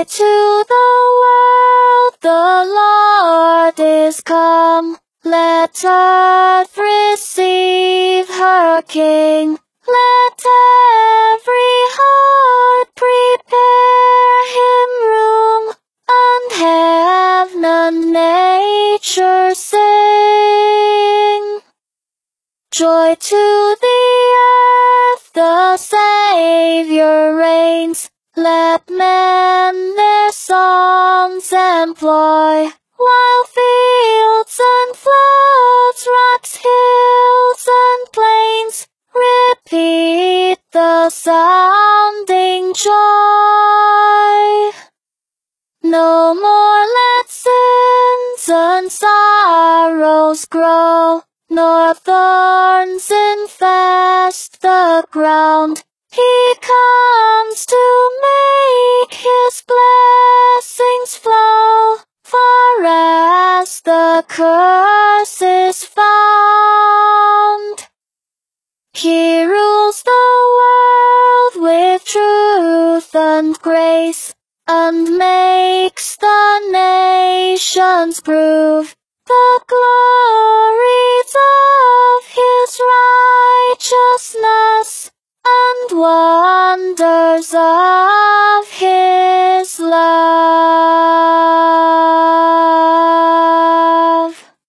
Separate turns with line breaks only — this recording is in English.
Joy to the world, the Lord is come. Let earth receive her King. Let every heart prepare him room, and heaven and nature sing. Joy to the earth, the Saviour reigns. Let men their songs employ, while fields and floods, rocks, hills, and plains repeat the sounding joy. No more let sins and sorrows grow, nor thorns infest the ground. He comes to make his blessings flow, far as the curse is found. He rules the world with truth and grace, and makes the nations prove the glories of his righteousness, and wonders of his love.